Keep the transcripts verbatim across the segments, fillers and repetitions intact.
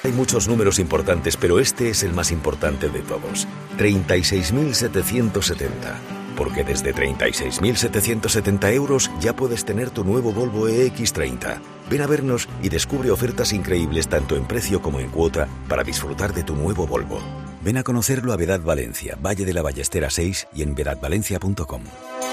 Hay muchos números importantes, pero este es el más importante de todos. treinta y seis mil setecientos setenta. Porque desde treinta y seis mil setecientos setenta euros ya puedes tener tu nuevo Volvo E X treinta. Ven a vernos y descubre ofertas increíbles tanto en precio como en cuota para disfrutar de tu nuevo Volvo. Ven a conocerlo a Vedad Valencia, Valle de la Ballestera seis y en vedad valencia punto com.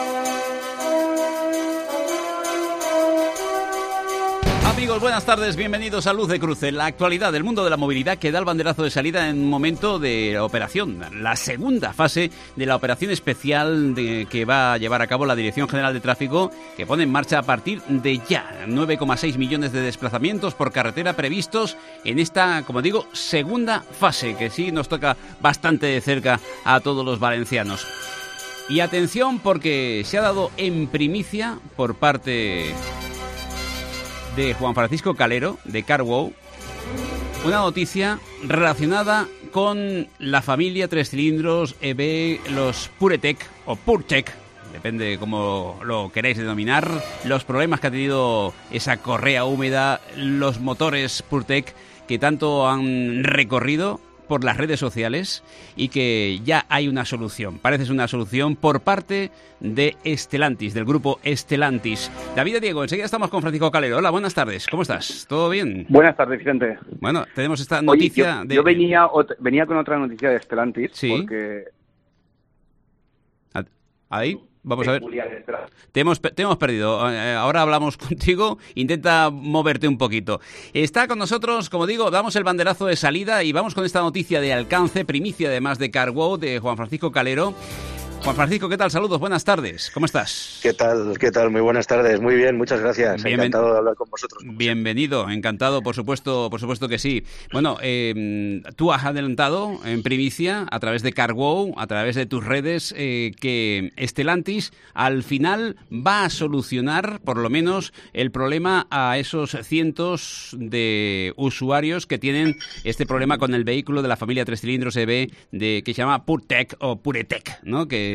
Amigos, buenas tardes, bienvenidos a Luz de Cruce. La actualidad del mundo de la movilidad que da el banderazo de salida en un momento de operación, la segunda fase de la operación especial de, que va a llevar a cabo la Dirección General de Tráfico, que pone en marcha a partir de ya. nueve coma seis millones de desplazamientos por carretera previstos en esta, como digo, segunda fase, que sí nos toca bastante de cerca a todos los valencianos. Y atención, porque se ha dado en primicia por parte de Juan Francisco Calero, de CarWow, una noticia relacionada con la familia tres cilindros E V, los PureTech o PureTech, depende cómo lo queráis denominar, los problemas que ha tenido esa correa húmeda, los motores PureTech que tanto han recorrido por las redes sociales y que ya hay una solución. Parece ser una solución por parte de Stellantis, del grupo Stellantis. David y Diego, enseguida estamos con Francisco Calero. Hola, buenas tardes. ¿Cómo estás? ¿Todo bien? Buenas tardes, Vicente. Bueno, tenemos esta noticia. Oye, yo, de... yo venía, ot- venía con otra noticia de Stellantis. Sí. Porque... Ahí, vamos a ver. Te hemos, te hemos perdido. Ahora hablamos contigo. Intenta moverte un poquito. Está con nosotros, como digo, damos el banderazo de salida y vamos con esta noticia de alcance, primicia además de CarWow, de Juan Francisco Calero. Juan Francisco, ¿qué tal? Saludos, buenas tardes. ¿Cómo estás? ¿Qué tal? ¿Qué tal? Muy buenas tardes. Muy bien, muchas gracias. Bienven... Encantado de hablar con vosotros. Bienvenido, encantado, por supuesto, por supuesto que sí. Bueno, eh, tú has adelantado en primicia, a través de CarWow, a través de tus redes, eh, que Stellantis al final va a solucionar, por lo menos, el problema a esos cientos de usuarios que tienen este problema con el vehículo de la familia tres cilindros E V de, que se llama PureTech o PureTech, ¿no? Que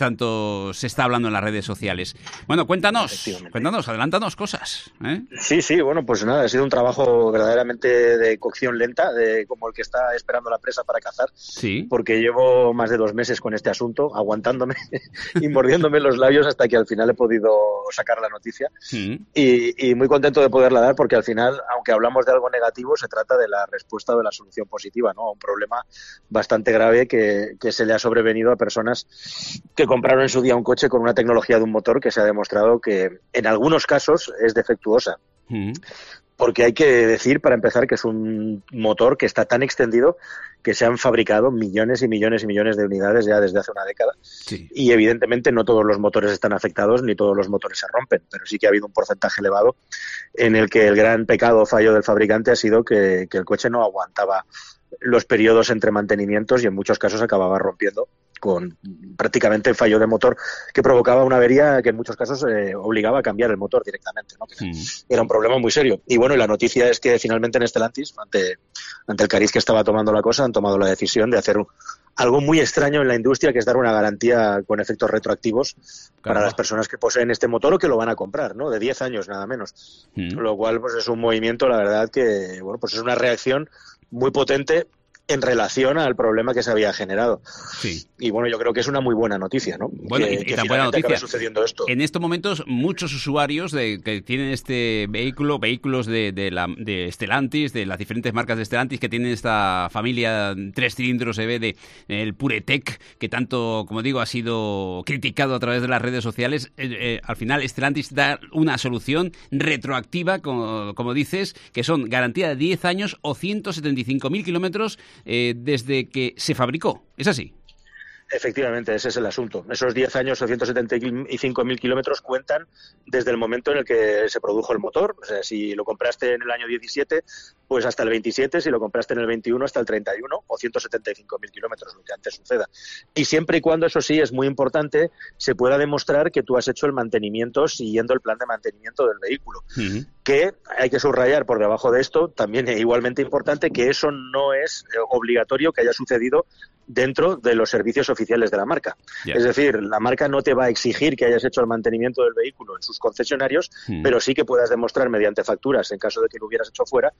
tanto se está hablando en las redes sociales. Bueno, cuéntanos, cuéntanos, adelántanos cosas, ¿eh? Sí, sí, bueno, pues nada, ha sido un trabajo verdaderamente de cocción lenta, de como el que está esperando la presa para cazar, sí, porque llevo más de dos meses con este asunto, aguantándome y mordiéndome los labios hasta que al final he podido sacar la noticia. Sí. Y, y muy contento de poderla dar, porque al final, aunque hablamos de algo negativo, se trata de la respuesta o de la solución positiva, ¿no? A un problema bastante grave que, que se le ha sobrevenido a personas que compraron en su día un coche con una tecnología de un motor que se ha demostrado que en algunos casos es defectuosa. Mm. Porque hay que decir, para empezar, que es un motor que está tan extendido que se han fabricado millones y millones y millones de unidades ya desde hace una década. Sí. Y evidentemente no todos los motores están afectados ni todos los motores se rompen, pero sí que ha habido un porcentaje elevado en el que el gran pecado o fallo del fabricante ha sido que, que el coche no aguantaba los periodos entre mantenimientos y en muchos casos acababa rompiendo con prácticamente fallo de motor que provocaba una avería que en muchos casos eh, obligaba a cambiar el motor directamente, ¿no? Que mm. Era un problema muy serio. Y bueno, y la noticia es que finalmente en Stellantis, ante, ante el cariz que estaba tomando la cosa, han tomado la decisión de hacer un, algo muy extraño en la industria, que es dar una garantía con efectos retroactivos claro. para las personas que poseen este motor o que lo van a comprar, ¿no? De diez años nada menos. Mm. Lo cual pues es un movimiento, la verdad, que bueno, pues es una reacción muy potente en relación al problema que se había generado. Sí. Y bueno, yo creo que es una muy buena noticia, ¿no? Bueno, que, y, y que tan buena noticia. Sucediendo esto. En estos momentos, muchos usuarios de, que tienen este vehículo, vehículos de, de, la, de Stellantis, de las diferentes marcas de Stellantis, que tienen esta familia tres cilindros E V de el PureTech, que tanto, como digo, ha sido criticado a través de las redes sociales. Eh, eh, al final, Stellantis da una solución retroactiva, como, como dices, que son garantía de diez años o ciento setenta y cinco mil kilómetros Eh, desde que se fabricó. ¿Es así? Efectivamente, ese es el asunto. Esos diez años o ciento setenta y cinco mil kilómetros cuentan desde el momento en el que se produjo el motor. O sea, si lo compraste en el año diecisiete, pues hasta el veintisiete, si lo compraste en el veintiuno, hasta el treinta y uno o ciento setenta y cinco mil kilómetros, lo que antes suceda. Y siempre y cuando, eso sí, es muy importante, se pueda demostrar que tú has hecho el mantenimiento siguiendo el plan de mantenimiento del vehículo. Uh-huh. Que hay que subrayar por debajo de esto, también es igualmente importante, que eso no es obligatorio que haya sucedido dentro de los servicios oficiales de la marca. Yeah. Es decir, la marca no te va a exigir que hayas hecho el mantenimiento del vehículo en sus concesionarios, mm. pero sí que puedas demostrar mediante facturas, en caso de que lo hubieras hecho fuera, sí. que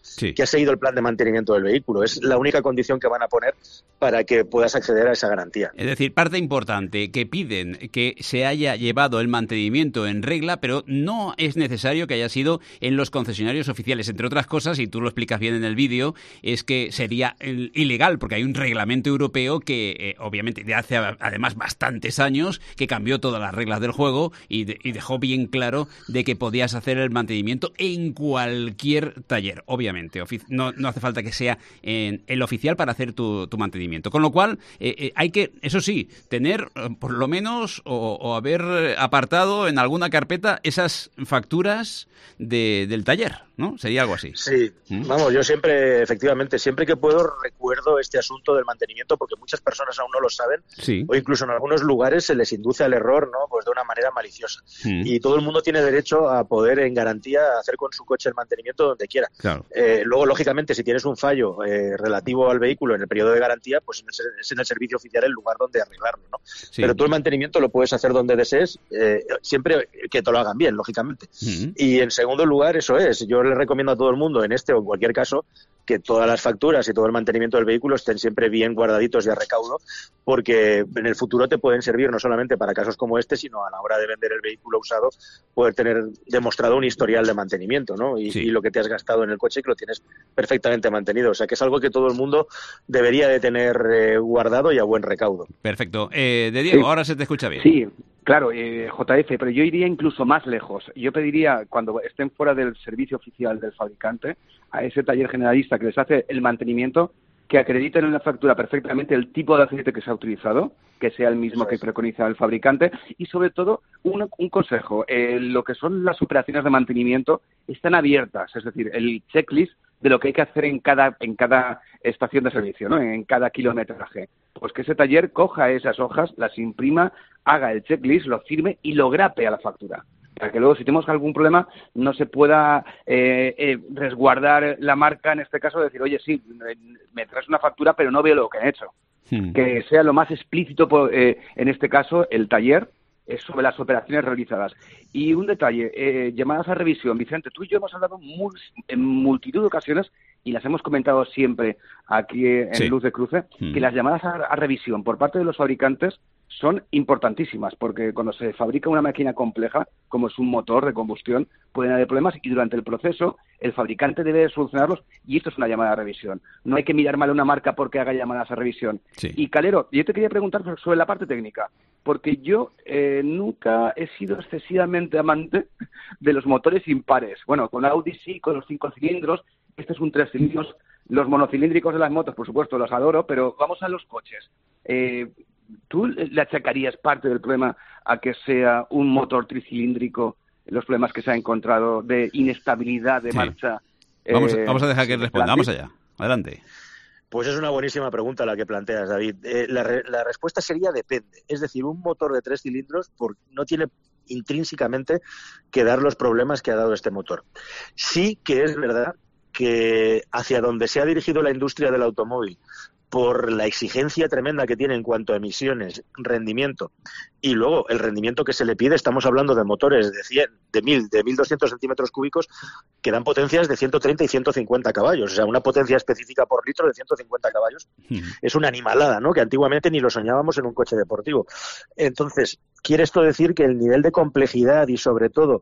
que has seguido el plan de mantenimiento del vehículo. Es la única condición que van a poner para que puedas acceder a esa garantía. Es decir, parte importante, que piden que se haya llevado el mantenimiento en regla, pero no es necesario que haya sido en los concesionarios oficiales. Entre otras cosas, y tú lo explicas bien en el vídeo, es que sería ilegal, porque hay un reglamento europeo que, eh, obviamente, de hace además bastantes años, que cambió todas las reglas del juego y, de, y dejó bien claro de que podías hacer el mantenimiento en cualquier taller. Obviamente, ofici- no, no hace falta que sea en el oficial para hacer tu, tu mantenimiento. Con lo cual, eh, eh, hay que, eso sí, tener eh, por lo menos o, o haber apartado en alguna carpeta esas facturas de, del taller, ¿no? Sería algo así. Sí, ¿Mm? Vamos, yo siempre, efectivamente, siempre que puedo recuerdo este asunto del mantenimiento, porque muchas personas aún no lo saben, sí. O incluso en algunos lugares se les induce al error, ¿no? Pues de una manera maliciosa. ¿Mm? Y todo el mundo tiene derecho a poder, en garantía, hacer con su coche el mantenimiento donde quiera. Claro. Eh, luego, lógicamente, si tienes un fallo eh, relativo al vehículo en el periodo de garantía, pues es en el servicio oficial el lugar donde arreglarlo, ¿no? Sí. Pero tú el mantenimiento lo puedes hacer donde desees, eh, siempre que te lo hagan bien, lógicamente. Mm-hmm. Y en segundo lugar, eso es, yo le recomiendo a todo el mundo, en este o en cualquier caso, que todas las facturas y todo el mantenimiento del vehículo estén siempre bien guardaditos y a recaudo, porque en el futuro te pueden servir no solamente para casos como este, sino a la hora de vender el vehículo usado, poder tener demostrado un historial de mantenimiento, ¿no? Y, sí. y lo que te has gastado en el coche, que lo tienes perfectamente mantenido. O sea, que es algo que todo el mundo debería de tener eh, guardado y a buen recaudo. Perfecto. Eh, de Diego, sí. Ahora se te escucha bien. Sí, claro, eh, J F, pero yo iría incluso más lejos. Yo pediría, cuando estén fuera del servicio oficial del fabricante, a ese taller generalista que les hace el mantenimiento, que acrediten en la factura perfectamente el tipo de aceite que se ha utilizado, que sea el mismo que preconiza el fabricante, y sobre todo, un, un consejo, eh, lo que son las operaciones de mantenimiento están abiertas, es decir, el checklist de lo que hay que hacer en cada en cada estación de servicio, ¿no? En cada kilometraje. Pues que ese taller coja esas hojas, las imprima, haga el checklist, lo firme y lo grape a la factura. Para que luego, si tenemos algún problema, no se pueda eh, eh, resguardar la marca, en este caso, decir, oye, sí, me traes una factura, pero no veo lo que han hecho. Hmm. Que sea lo más explícito, eh, en este caso, el taller, es sobre las operaciones realizadas. Y un detalle, eh, llamadas a revisión. Vicente, tú y yo hemos hablado mul- en multitud de ocasiones, y las hemos comentado siempre aquí en sí. Luz de Cruce, hmm. que las llamadas a, a revisión por parte de los fabricantes son importantísimas, porque cuando se fabrica una máquina compleja, como es un motor de combustión, pueden haber problemas y durante el proceso el fabricante debe solucionarlos y esto es una llamada a revisión. No hay que mirar mal a una marca porque haga llamadas a revisión. Sí. Y Calero, yo te quería preguntar sobre la parte técnica, porque yo eh, nunca he sido excesivamente amante de los motores impares. Bueno, con Audi sí, con los cinco cilindros, este es un tres cilindros. Los monocilíndricos de las motos, por supuesto, los adoro, pero vamos a los coches. Eh, ¿Tú le achacarías parte del problema a que sea un motor tricilíndrico, los problemas que se ha encontrado de inestabilidad de sí. marcha? Vamos, eh, vamos a dejar que responda. Vamos allá. Adelante. Pues es una buenísima pregunta la que planteas, David. Eh, la, re, la respuesta sería depende. Es decir, un motor de tres cilindros por, no tiene intrínsecamente que dar los problemas que ha dado este motor. Sí que es verdad que hacia donde se ha dirigido la industria del automóvil, por la exigencia tremenda que tiene en cuanto a emisiones, rendimiento, y luego el rendimiento que se le pide, estamos hablando de motores de cien, de mil, de mil doscientos centímetros cúbicos que dan potencias de ciento treinta y ciento cincuenta caballos, o sea, una potencia específica por litro de ciento cincuenta caballos. Mm. Es una animalada, ¿no?, que antiguamente ni lo soñábamos en un coche deportivo. Entonces, quiere esto decir que el nivel de complejidad y, sobre todo,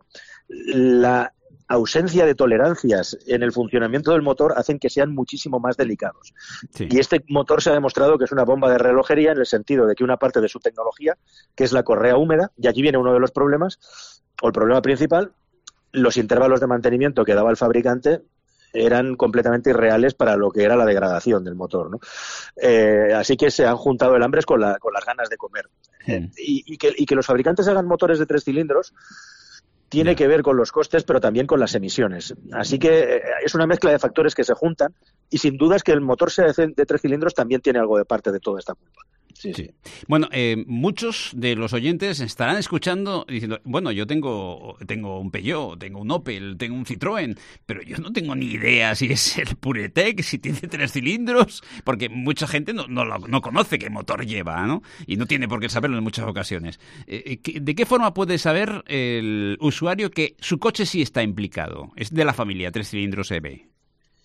la ausencia de tolerancias en el funcionamiento del motor hacen que sean muchísimo más delicados. Sí. Y este motor se ha demostrado que es una bomba de relojería en el sentido de que una parte de su tecnología, que es la correa húmeda, y aquí viene uno de los problemas, o el problema principal, los intervalos de mantenimiento que daba el fabricante eran completamente irreales para lo que era la degradación del motor, ¿no? Eh, así que se han juntado el hambre con, la, con las ganas de comer. Sí. Eh, y, y, que, y que los fabricantes hagan motores de tres cilindros tiene que ver con los costes, pero también con las emisiones. Así que es una mezcla de factores que se juntan y sin duda es que el motor sea de tres cilindros también tiene algo de parte de toda esta culpa. Sí, sí. Bueno, eh, muchos de los oyentes estarán escuchando diciendo, bueno, yo tengo tengo un Peugeot, tengo un Opel, tengo un Citroën, pero yo no tengo ni idea si es el Puretec, si tiene tres cilindros, porque mucha gente no, no, no conoce qué motor lleva, ¿no? Y no tiene por qué saberlo en muchas ocasiones. Eh, ¿De qué forma puede saber el usuario que su coche sí está implicado? Es de la familia tres cilindros E B.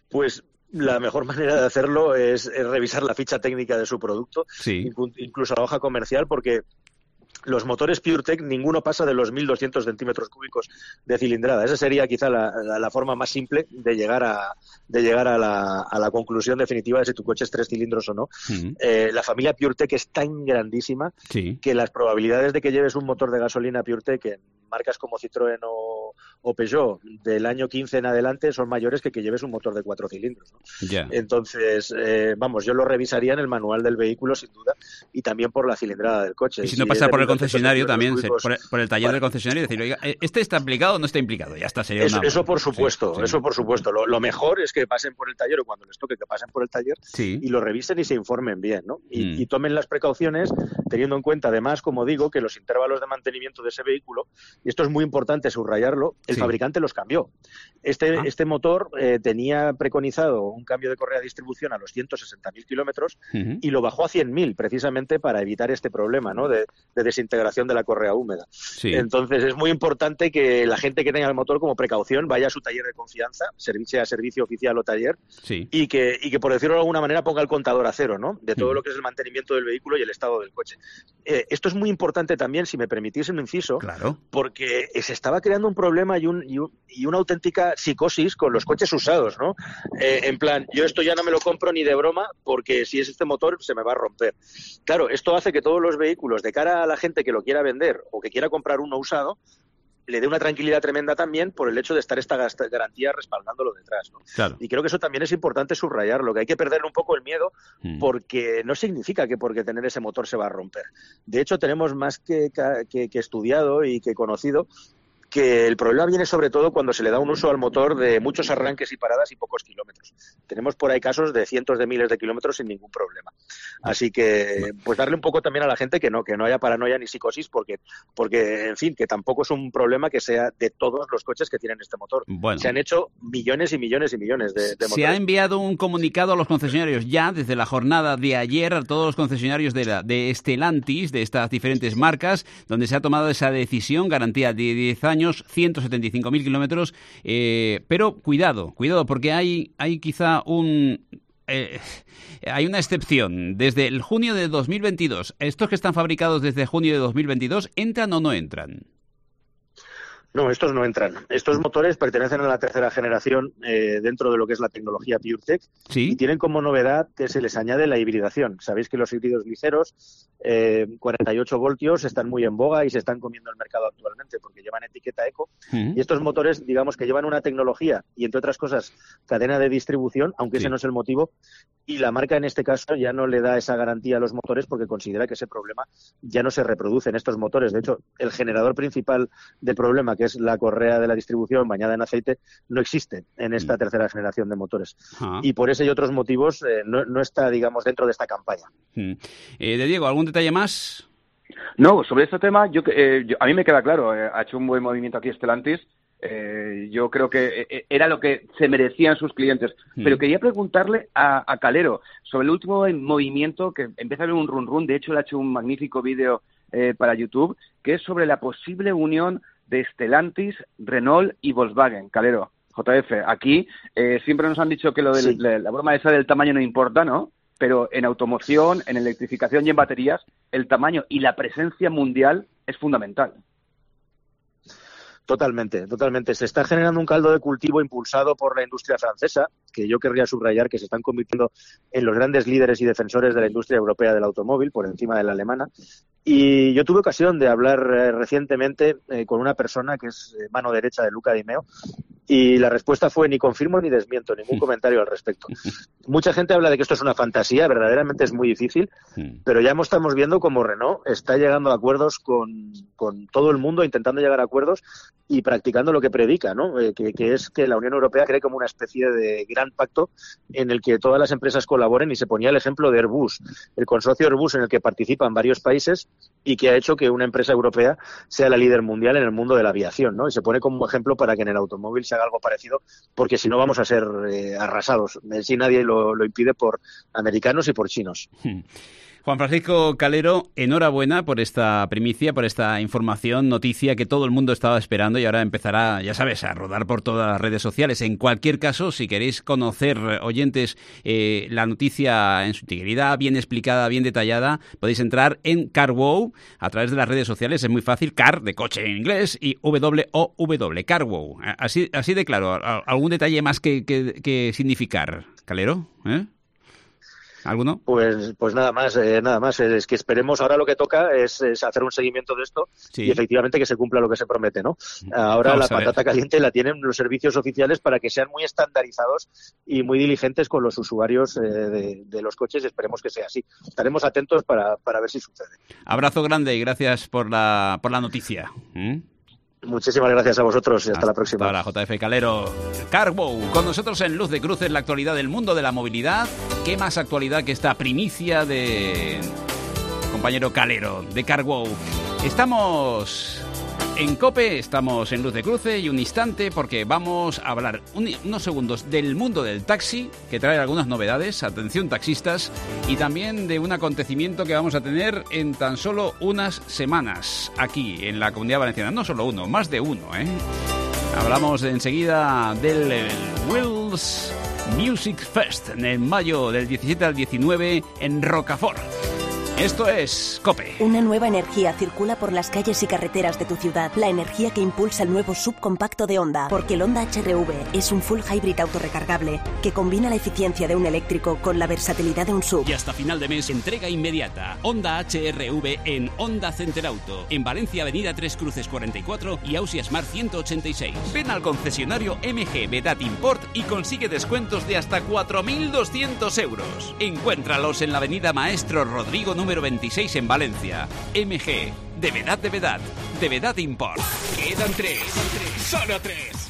Pues la mejor manera de hacerlo es, es revisar la ficha técnica de su producto, sí. incluso la hoja comercial, porque los motores PureTech, ninguno pasa de los mil doscientos centímetros cúbicos de cilindrada. Esa sería quizá la, la, la forma más simple de llegar a de llegar a la, a la conclusión definitiva de si tu coche es tres cilindros o no. Uh-huh. Eh, la familia PureTech es tan grandísima sí. que las probabilidades de que lleves un motor de gasolina PureTech en marcas como Citroën o, o Peugeot del año quince en adelante son mayores que que lleves un motor de cuatro cilindros, ¿no? Yeah. Entonces, eh, vamos, yo lo revisaría en el manual del vehículo, sin duda, y también por la cilindrada del coche. Y si, si no pasar por el concesionario también, cúbicos, por, el, por el taller vale. del concesionario, y decir, oiga, ¿este está implicado o no está implicado? Ya está, sería eso, una... eso por supuesto, sí, sí. eso por supuesto. Lo, lo mejor es que pasen por el taller, o cuando les toque que pasen por el taller, sí. y lo revisen y se informen bien, ¿no? Y, mm. y tomen las precauciones, teniendo en cuenta, además, como digo, que los intervalos de mantenimiento de ese vehículo, y esto es muy importante subrayarlo, el sí. fabricante los cambió. Este, ah. este motor eh, tenía preconizado un cambio de correa de distribución a los ciento sesenta mil kilómetros uh-huh. y lo bajó a cien mil, precisamente para evitar este problema, ¿no? de, de desintegración de la correa húmeda. Sí. Entonces es muy importante que la gente que tenga el motor como precaución vaya a su taller de confianza, servicio a servicio oficial o taller, sí. y que y que por decirlo de alguna manera ponga el contador a cero, ¿no? De todo uh-huh. lo que es el mantenimiento del vehículo y el estado del coche. Eh, esto es muy importante también, si me permitís un inciso, claro. porque se estaba creando un problema y, un, y, un, y una auténtica psicosis con los coches usados, ¿no? Eh, en plan, yo esto ya no me lo compro ni de broma porque si es este motor se me va a romper. Claro, esto hace que todos los vehículos, de cara a la gente que lo quiera vender o que quiera comprar uno usado, le dé una tranquilidad tremenda también por el hecho de estar esta garantía respaldándolo detrás, ¿no? Claro. Y creo que eso también es importante subrayarlo, que hay que perderle un poco el miedo mm. porque no significa que porque tener ese motor se va a romper. De hecho, tenemos más que, que, que estudiado y que conocido que el problema viene sobre todo cuando se le da un uso al motor de muchos arranques y paradas y pocos kilómetros. Tenemos por ahí casos de cientos de miles de kilómetros sin ningún problema. Así que, pues darle un poco también a la gente que no, que no haya paranoia ni psicosis, porque, porque en fin, que tampoco es un problema que sea de todos los coches que tienen este motor. Bueno. Se han hecho millones y millones y millones de, de motores. Se ha enviado un comunicado a los concesionarios ya desde la jornada de ayer a todos los concesionarios de, la, de Stellantis, de estas diferentes marcas, donde se ha tomado esa decisión, garantía de diez años, ciento setenta y cinco mil kilómetros, eh, pero cuidado, cuidado, porque hay, hay quizá un... Eh, hay una excepción. Desde el junio de dos mil veintidós, ¿estos que están fabricados desde junio de dos mil veintidós entran o no entran? No, estos no entran. Estos motores pertenecen a la tercera generación eh, dentro de lo que es la tecnología PureTech. ¿Sí? Y tienen como novedad que se les añade la hibridación. Sabéis que los híbridos ligeros, eh, cuarenta y ocho voltios, están muy en boga y se están comiendo el mercado actualmente porque llevan etiqueta eco. ¿Mm? Y estos motores, digamos que llevan una tecnología y, entre otras cosas, cadena de distribución, aunque sí. ese no es el motivo. Y la marca, en este caso, ya no le da esa garantía a los motores porque considera que ese problema ya no se reproduce en estos motores. De hecho, el generador principal del problema, que es la correa de la distribución bañada en aceite, no existe en esta mm. tercera generación de motores. Ah. Y por ese y otros motivos eh, no, no está, digamos, dentro de esta campaña. Mm. Eh, de Diego, ¿algún detalle más? No, sobre este tema, yo, eh, yo a mí me queda claro, eh, ha hecho un buen movimiento aquí Stellantis. Eh, yo creo que eh, era lo que se merecían sus clientes. Mm. Pero quería preguntarle a, a Calero sobre el último movimiento, que empieza a haber un run run. De hecho, le ha hecho un magnífico vídeo eh, para YouTube, que es sobre la posible unión de Stellantis, Renault y Volkswagen. Calero, J F, aquí eh, siempre nos han dicho que lo de sí. la, la broma esa del tamaño no importa, ¿no? Pero en automoción, en electrificación y en baterías, el tamaño y la presencia mundial es fundamental. Totalmente, totalmente. Se está generando un caldo de cultivo impulsado por la industria francesa, que yo querría subrayar que se están convirtiendo en los grandes líderes y defensores de la industria europea del automóvil, por encima de la alemana. Y yo tuve ocasión de hablar eh, recientemente eh, con una persona que es eh, mano derecha de Luca Di Meo, y la respuesta fue ni confirmo ni desmiento, ningún comentario al respecto. Mucha gente habla de que esto es una fantasía, verdaderamente es muy difícil, pero ya estamos viendo cómo Renault está llegando a acuerdos con, con todo el mundo, intentando llegar a acuerdos y practicando lo que predica, ¿no? Eh, que, que es que la Unión Europea cree como una especie de gran pacto en el que todas las empresas colaboren, y se ponía el ejemplo de Airbus, el consorcio Airbus en el que participan varios países y que ha hecho que una empresa europea sea la líder mundial en el mundo de la aviación, ¿no? Y se pone como ejemplo para que en el automóvil se haga algo parecido, porque si no vamos a ser eh, arrasados. Si nadie lo, lo impide por americanos y por chinos. Juan Francisco Calero, enhorabuena por esta primicia, por esta información, noticia que todo el mundo estaba esperando y ahora empezará, ya sabes, a rodar por todas las redes sociales. En cualquier caso, si queréis conocer, oyentes, eh, la noticia en su integridad, bien explicada, bien detallada, podéis entrar en CarWow a través de las redes sociales. Es muy fácil, car de coche en inglés y W O W, CarWow. Así, así de claro. ¿Algún detalle más que, que, que significar, Calero? ¿Eh? ¿Alguno? Pues, pues nada más, eh, nada más. Es que esperemos, ahora lo que toca es, es hacer un seguimiento de esto sí. y efectivamente que se cumpla lo que se promete, ¿no? Ahora Vamos la patata caliente la tienen los servicios oficiales para que sean muy estandarizados y muy diligentes con los usuarios eh, de, de los coches. Esperemos que sea así. Estaremos atentos para, para ver si sucede. Abrazo grande y gracias por la, por la noticia. ¿Mm? Muchísimas gracias a vosotros y hasta, hasta la próxima. Ahora, J F Calero. CarWow, con nosotros en Luz de Cruces, la actualidad del mundo de la movilidad. ¿Qué más actualidad que esta primicia de compañero Calero, de CarWow? Estamos en COPE, estamos en Luz de Cruce y un instante porque vamos a hablar un, unos segundos del mundo del taxi, que trae algunas novedades, atención taxistas, y también de un acontecimiento que vamos a tener en tan solo unas semanas aquí en la Comunidad Valenciana. No solo uno, más de uno, ¿eh? Hablamos enseguida del Wheels Music Fest en mayo del diecisiete al diecinueve en Rocafort. Esto es COPE. Una nueva energía circula por las calles y carreteras de tu ciudad. La energía que impulsa el nuevo subcompacto de Honda. Porque el Honda H R V es un full hybrid autorrecargable que combina la eficiencia de un eléctrico con la versatilidad de un sub. Y hasta final de mes, entrega inmediata. Honda H R V en Honda Center Auto. En Valencia, Avenida Tres Cruces cuarenta y cuatro y Ausias Mar ciento ochenta y seis. Ven al concesionario M G Vedat Import y consigue descuentos de hasta cuatro mil doscientos euros. Encuéntralos en la Avenida Maestro Rodrigo número veintiséis en Valencia. M G, de Vedat de Vedat, de Vedat Import. Quedan tres, solo tres.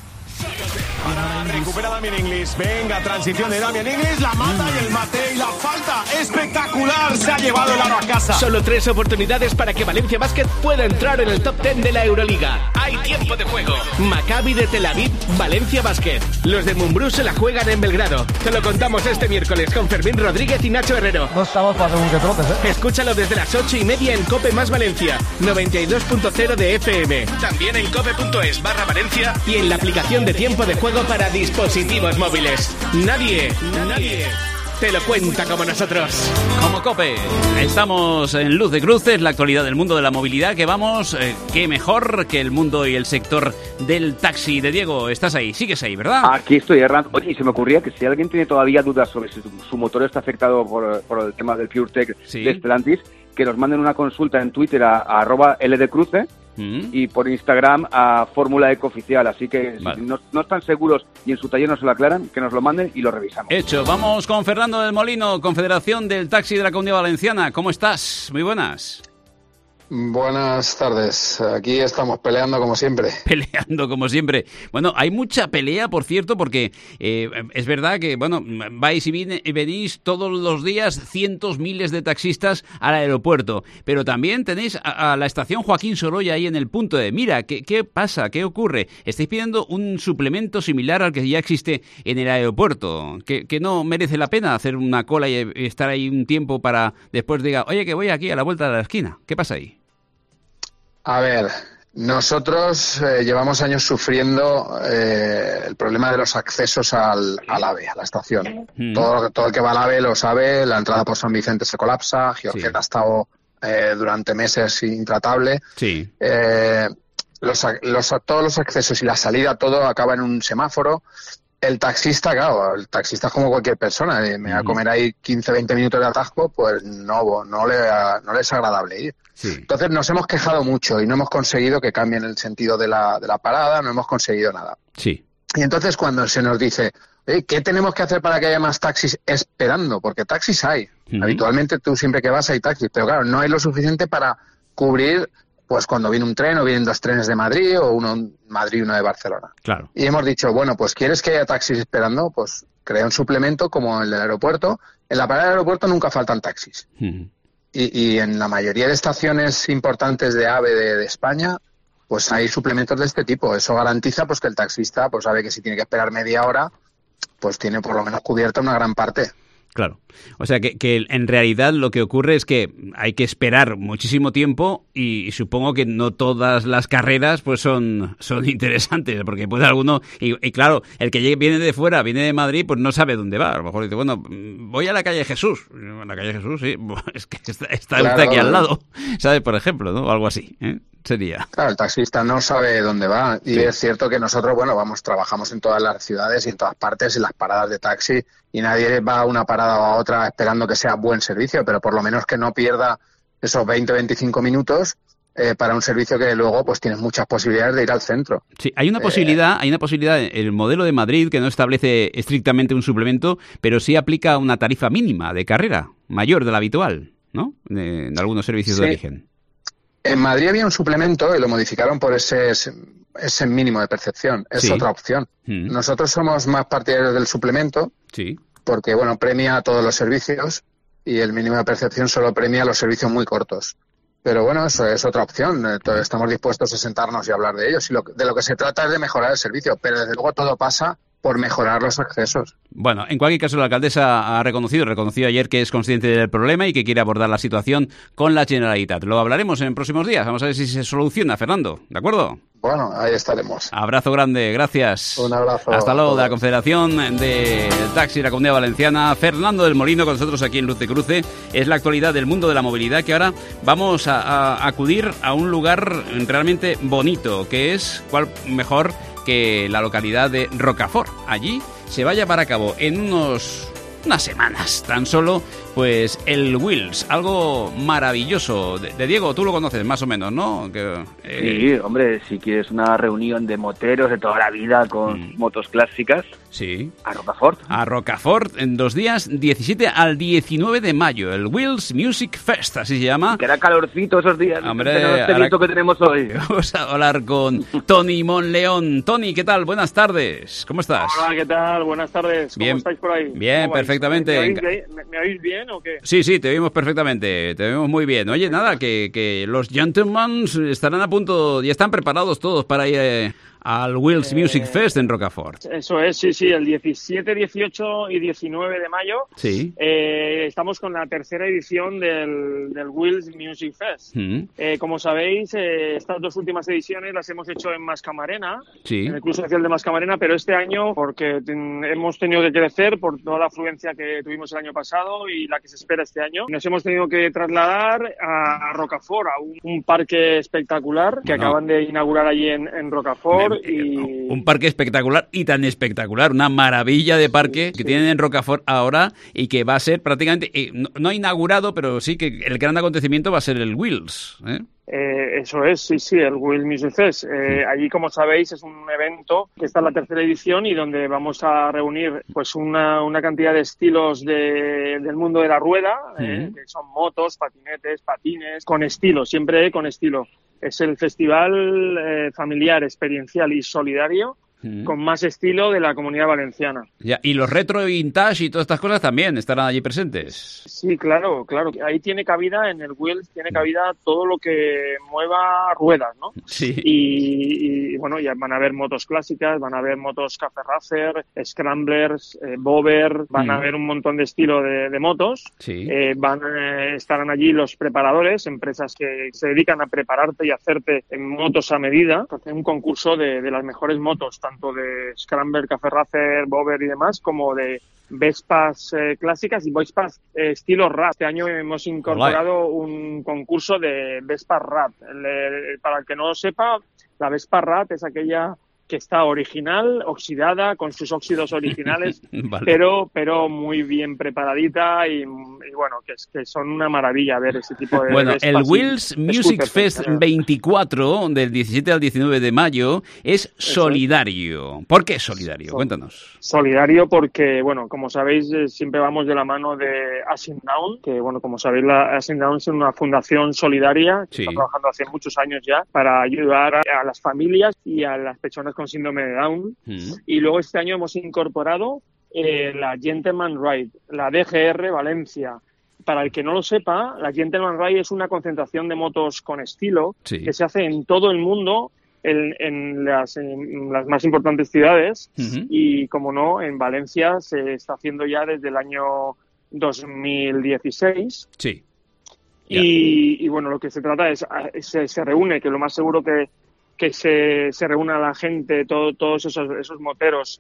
Para recupera Damian Inglis. Venga, transición de Damian Inglis. La mata y el mate y la falta espectacular. Se ha llevado el aro a casa. Solo tres oportunidades para que Valencia Basket pueda entrar en el top diez de la Euroliga. Hay tiempo de juego. Maccabi de Tel Aviv, Valencia Basket. Los de Mumbrú se la juegan en Belgrado. Te lo contamos este miércoles con Fermín Rodríguez y Nacho Herrero. No estamos para según que trotes, ¿eh? Escúchalo desde las ocho y media en COPE más Valencia, noventa y dos punto cero de F M. También en cope.es barra Valencia y en la aplicación de tiempo de juego para dispositivos móviles. Nadie, nadie te lo cuenta como nosotros. Como COPE. Estamos en Luz de Cruces, la actualidad del mundo de la movilidad, que vamos, eh, qué mejor que el mundo y el sector del taxi. De Diego, estás ahí, sigues ahí, ¿verdad? Aquí estoy, Hernán. Oye, y se me ocurría que si alguien tiene todavía dudas sobre si su, su motor está afectado por, por el tema del PureTech sí. de Stellantis, que nos manden una consulta en Twitter a, a arroba ldcruce mm. y por Instagram a Fórmula Ecooficial. Así que vale. si no, no están seguros y en su taller no se lo aclaran, que nos lo manden y lo revisamos. Hecho. Vamos con Fernando del Molino, Confederación del Taxi de la Comunidad Valenciana. ¿Cómo estás? Muy buenas. Buenas tardes. Aquí estamos peleando como siempre. Peleando como siempre. Bueno, hay mucha pelea, por cierto, porque eh, es verdad que, bueno, vais y, viene, y venís todos los días cientos, miles de taxistas al aeropuerto, pero también tenéis a, a la estación Joaquín Sorolla ahí en el punto de mira. ¿Qué, qué pasa? ¿Qué ocurre? Estáis pidiendo un suplemento similar al que ya existe en el aeropuerto, que, que no merece la pena hacer una cola y estar ahí un tiempo para después diga, oye, que voy aquí a la vuelta de la esquina. ¿Qué pasa ahí? A ver, nosotros eh, llevamos años sufriendo eh, el problema de los accesos al, al AVE, a la estación. Mm. Todo, todo el que va al AVE lo sabe, la entrada por San Vicente se colapsa, Georgette sí. ha estado eh, durante meses intratable. Sí. Eh, los, los, todos los accesos y la salida, todo acaba en un semáforo. El taxista, claro, el taxista es como cualquier persona, me va a comer ahí quince, veinte minutos de atasco, pues no, no, le, no le es agradable ir. Sí. Entonces nos hemos quejado mucho y no hemos conseguido que cambien el sentido de la, de la parada, no hemos conseguido nada. Sí. Y entonces cuando se nos dice, oye, ¿qué tenemos que hacer para que haya más taxis esperando? Porque taxis hay. Uh-huh. Habitualmente tú siempre que vas hay taxis, pero claro, no hay lo suficiente para cubrir pues cuando viene un tren o vienen dos trenes de Madrid o uno de Madrid y uno de Barcelona. Claro. Y hemos dicho, bueno, pues ¿quieres que haya taxis esperando? Pues crea un suplemento como el del aeropuerto. En la parada del aeropuerto nunca faltan taxis. Uh-huh. Y, y en la mayoría de estaciones importantes de AVE de, de España, pues hay suplementos de este tipo. Eso garantiza pues que el taxista pues sabe que si tiene que esperar media hora, pues tiene por lo menos cubierta una gran parte. Claro. O sea, que, que en realidad lo que ocurre es que hay que esperar muchísimo tiempo y, y supongo que no todas las carreras pues son, son interesantes, porque puede alguno... Y, y claro, el que llegue, viene de fuera, viene de Madrid, pues no sabe dónde va. A lo mejor dice, bueno, voy a la calle Jesús. En la calle Jesús, sí. Es que está, está claro, usted aquí al lado, ¿sabes? Por ejemplo, ¿no? O algo así, ¿eh? Sería. Claro, el taxista no sabe dónde va y sí. Es cierto que nosotros, bueno, vamos, trabajamos en todas las ciudades y en todas partes, en las paradas de taxi, y nadie va a una parada o a otra esperando que sea buen servicio, pero por lo menos que no pierda esos veinte o veinticinco minutos eh, para un servicio que luego pues tienes muchas posibilidades de ir al centro. Sí, hay una posibilidad, eh, hay una posibilidad, el modelo de Madrid que no establece estrictamente un suplemento, pero sí aplica una tarifa mínima de carrera, mayor de la habitual, ¿no? De, en algunos servicios sí. de origen. En Madrid había un suplemento y lo modificaron por ese, ese mínimo de percepción. Es sí. otra opción. Mm. Nosotros somos más partidarios del suplemento sí. porque, bueno, premia a todos los servicios y el mínimo de percepción solo premia los servicios muy cortos. Pero bueno, eso es otra opción. Entonces, estamos dispuestos a sentarnos y hablar de ellos. Y lo, de lo que se trata es de mejorar el servicio, pero desde luego todo pasa por mejorar los accesos. Bueno, en cualquier caso, la alcaldesa ha reconocido, reconocido ayer que es consciente del problema y que quiere abordar la situación con la Generalitat. Lo hablaremos en próximos días. Vamos a ver si se soluciona, Fernando. ¿De acuerdo? Bueno, ahí estaremos. Abrazo grande, gracias. Un abrazo. Hasta luego, de la Confederación de Taxi de la Comunidad Valenciana, Fernando del Molino, con nosotros aquí en Luz de Cruce. Es la actualidad del mundo de la movilidad, que ahora vamos a, a acudir a un lugar realmente bonito, que es, ¿cuál mejor que la localidad de Rocafort? Allí se va a llevar a cabo en unos unas semanas tan solo pues el Wheels, algo maravilloso. De, de Diego, tú lo conoces más o menos, ¿no? Que, eh... Sí, hombre, si quieres una reunión de moteros de toda la vida con mm. motos clásicas, sí. a Rocafort. A Rocafort en dos días, diecisiete al diecinueve de mayo, el Wheels Music Fest, así se llama. Que era calorcito esos días, hombre, este viento que tenemos hoy. Vamos a hablar con Tony Monleón. Tony, ¿qué tal? Buenas tardes, ¿cómo estás? Hola, ¿qué tal? Buenas tardes, ¿cómo bien, estáis por ahí? Bien, perfectamente. ¿Me oís bien? ¿Me, me oís bien o qué? Sí, sí, te oímos perfectamente, te oímos muy bien. Oye, nada, que, que los gentlemen estarán a punto, ya están preparados todos para ir eh, al Wheels eh, Music Fest en Rocafort. Eso es, sí, sí, el diecisiete, dieciocho y diecinueve de mayo. Sí. Eh, estamos con la tercera edición del, del Wheels Music Fest. Mm. Eh, como sabéis, eh, estas dos últimas ediciones las hemos hecho en Mascamarena, sí. en el Club Social de Mascamarena, pero este año, porque ten, hemos tenido que crecer por toda la afluencia que tuvimos el año pasado y la que se espera este año, nos hemos tenido que trasladar a, a Rocafort, a un, un parque espectacular que no. acaban de inaugurar allí en, en Rocafort. Y... Un parque espectacular y tan espectacular, una maravilla de parque sí, que sí. tienen en Rocafort ahora y que va a ser prácticamente, eh, no, no inaugurado, pero sí que el gran acontecimiento va a ser el Wheels, ¿eh? Eh, eso es, sí, sí, el Wheels Music Fest. Eh, sí. Allí, como sabéis, es un evento que está en la tercera edición y donde vamos a reunir pues una, una cantidad de estilos de, del mundo de la rueda, sí. eh, que son motos, patinetes, patines, con estilo, siempre con estilo. Es el festival eh, familiar, experiencial y solidario mm. con más estilo de la Comunidad Valenciana. Ya, y los retro vintage y todas estas cosas también estarán allí presentes. Sí, claro, claro. Ahí tiene cabida, en el Wheels, tiene cabida todo lo que mueva ruedas, ¿no? Sí. Y, y bueno, ya van a haber motos clásicas, van a haber motos Café Racer, Scramblers, eh, Bober, van mm. a haber un montón de estilo de, de motos. Sí. Eh, van eh, estarán allí los preparadores, empresas que se dedican a prepararte y hacerte en motos a medida. Hacen un concurso de, de las mejores motos, tanto de Scrambler, Café Racer, Bober y demás, como de Vespas eh, clásicas y Vespas eh, estilo rap. Este año hemos incorporado un concurso de Vespas rap. Le, para el que no lo sepa, la Vespa rap es aquella que está original, oxidada, con sus óxidos originales, vale. pero pero muy bien preparadita y, y bueno, que, es, que son una maravilla ver ese tipo de... Bueno, el Wheels Music Fest veinticuatro, del diecisiete al diecinueve de mayo, es solidario. ¿Por qué es solidario? Sol- Cuéntanos. Solidario porque, bueno, como sabéis, siempre vamos de la mano de Asing Down, que, bueno, como sabéis, la Asing Down es una fundación solidaria que sí. está trabajando hace muchos años ya para ayudar a, a las familias y a las personas con síndrome de Down. Mm. Y luego este año hemos incorporado eh, la Gentleman Ride, la D G R Valencia. Para el que no lo sepa, la Gentleman Ride es una concentración de motos con estilo sí. que se hace en todo el mundo, en, en, las, en las más importantes ciudades. Uh-huh. Y, como no, en Valencia se está haciendo ya desde el año dos mil dieciséis. Sí. Y, y bueno, lo que se trata es, se, se reúne, que lo más seguro que, que se, se reúna la gente, todo, todos esos, esos moteros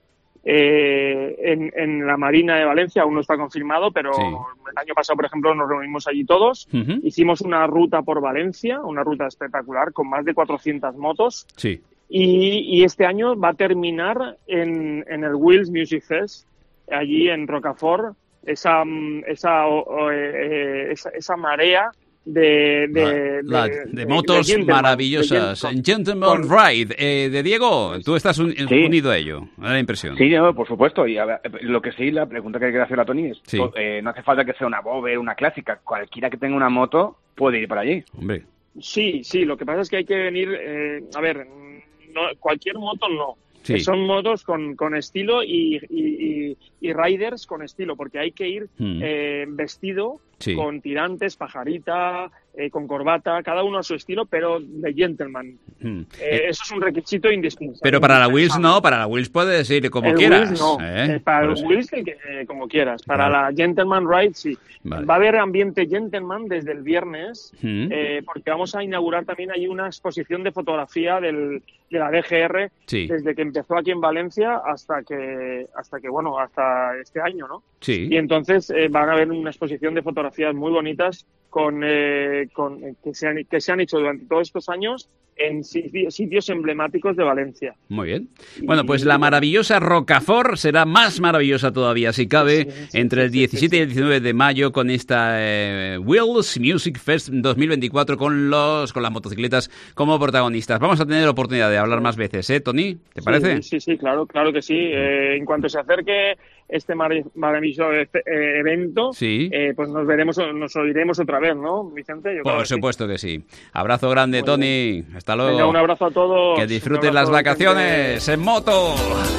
eh, en, en la Marina de Valencia, aún no está confirmado, pero sí. El año pasado, por ejemplo, nos reunimos allí todos, uh-huh. Hicimos una ruta por Valencia, una ruta espectacular, con más de cuatrocientas motos. Sí. Y, y este año va a terminar en, en el Wheels Music Fest, allí en Rocafort, esa, esa, o, eh, esa, esa marea de, de, la, de, de motos de maravillosas. De Gentleman Ride. Eh, de Diego, tú estás un, sí. unido a ello, me da la impresión. Sí, no, por supuesto. Y a ver, lo que sí, la pregunta que quiero hacer a Tony es, sí. eh, no hace falta que sea una Bover, una clásica. Cualquiera que tenga una moto puede ir para allí. Hombre. Sí, sí, lo que pasa es que hay que venir, eh, a ver, no, cualquier moto no. Sí. Son motos con, con estilo y, y, y, y riders con estilo, porque hay que ir mm. eh, vestido sí. con tirantes, pajarita, eh, con corbata, cada uno a su estilo, pero de gentleman. Mm. Eh, eh, eso es un requisito indispensable. Pero para la Wheels no, para la Wheels puedes ir como el quieras. Wheels no. ¿Eh? Eh, para el Wheels eh, como quieras. Para claro. la Gentleman Ride sí. Vale. Va a haber ambiente gentleman desde el viernes, mm. eh, porque vamos a inaugurar también ahí una exposición de fotografía del, de la D G R sí. desde que empezó aquí en Valencia hasta que, hasta que bueno, hasta este año, ¿no? Sí. Y entonces eh, van a haber una exposición de fotografías muy bonitas con, eh, con eh, que, se han, que se han hecho durante todos estos años en sitios, sitios emblemáticos de Valencia. Muy bien. Bueno, pues la maravillosa Rocafort será más maravillosa todavía, si cabe, sí, sí, entre el diecisiete sí, sí. y el diecinueve de mayo con esta eh, Wheels Music Fest dos mil veinticuatro con los con las motocicletas como protagonistas. Vamos a tener oportunidad de hablar más veces, ¿eh, Tony? ¿Te parece? Sí, sí, sí, claro, claro que sí. Eh, en cuanto se acerque este maravilloso evento, sí. eh, pues nos veremos, nos oiremos otra vez, ¿no, Vicente? Yo Por creo supuesto que sí. que sí. Abrazo grande, Muy Tony. Bien. Hasta luego. Venga, un abrazo a todos. Que disfruten las vacaciones Vicente. En moto.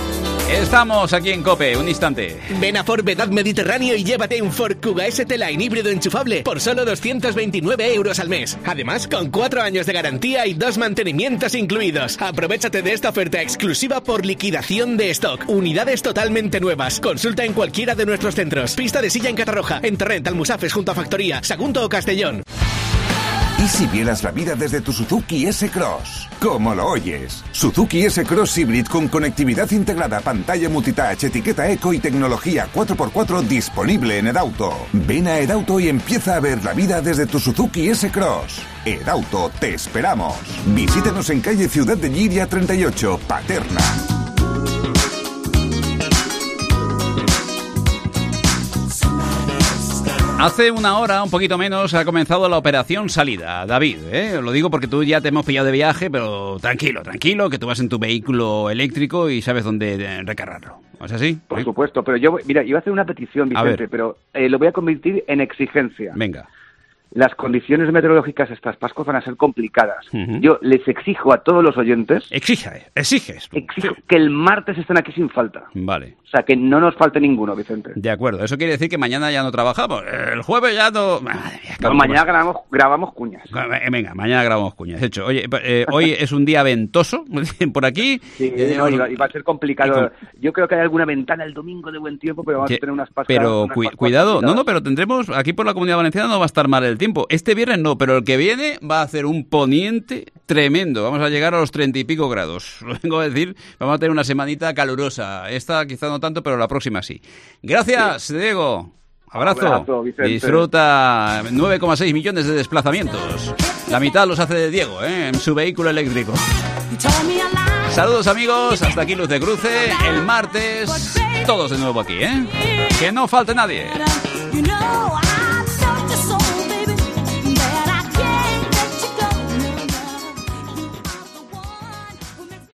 Estamos aquí en COPE, un instante. Ven a Ford Vedad Mediterráneo y llévate un Ford Kuga S T Line híbrido enchufable por solo doscientos veintinueve euros al mes. Además, con cuatro años de garantía y dos mantenimientos incluidos. Aprovéchate de esta oferta exclusiva por liquidación de stock. Unidades totalmente nuevas. Consulta en cualquiera de nuestros centros. Pista de Silla en Catarroja, en Torrent, Almusafes junto a Factoría, Sagunto o Castellón. ¿Y si vieras la vida desde tu Suzuki S-Cross? ¿Cómo lo oyes? Suzuki S-Cross Hybrid con conectividad integrada, pantalla multitouch, etiqueta eco y tecnología cuatro por cuatro disponible en Edauto. Ven a Edauto y empieza a ver la vida desde tu Suzuki S-Cross. Edauto, te esperamos. Visítanos en calle Ciudad de Lliria treinta y ocho, Paterna. Hace una hora, un poquito menos, ha comenzado la operación salida. David, ¿eh? Lo digo porque tú ya te hemos pillado de viaje, pero tranquilo, tranquilo, que tú vas en tu vehículo eléctrico y sabes dónde recargarlo. ¿Es así? Por ¿Eh? supuesto, pero yo, mira, iba a hacer una petición, Vicente, pero eh, lo voy a convertir en exigencia. Venga. Las condiciones meteorológicas estas Pascuas van a ser complicadas. Uh-huh. Yo les exijo a todos los oyentes... Exige, exiges. Exijo que el martes estén aquí sin falta. Vale. O sea, que no nos falte ninguno, Vicente. De acuerdo. Eso quiere decir que mañana ya no trabajamos. El jueves ya no... Madre mía, no mañana grabamos, grabamos cuñas. Venga, mañana grabamos cuñas. Hecho. Oye, eh, hoy es un día ventoso por aquí. Sí, eh, no, y, va, y va a ser complicado. Con... Yo creo que hay alguna ventana el domingo de buen tiempo, pero vamos a tener unas Pascuas... Pero unas cu- Pascuas cuidado. complicadas. No, no, pero tendremos... Aquí por la Comunidad Valenciana no va a estar mal el tiempo. Este viernes no, pero el que viene va a hacer un poniente tremendo. Vamos a llegar a los treinta y pico grados. Lo vengo a decir, vamos a tener una semanita calurosa. Esta quizá no tanto, pero la próxima sí. Gracias, sí. Diego. Abrazo. Abrazo, Disfruta nueve coma seis millones de desplazamientos. La mitad los hace de Diego, ¿eh? En su vehículo eléctrico. Saludos, amigos. Hasta aquí Luz de Cruce. El martes, todos de nuevo aquí, ¿eh? Que no falte nadie.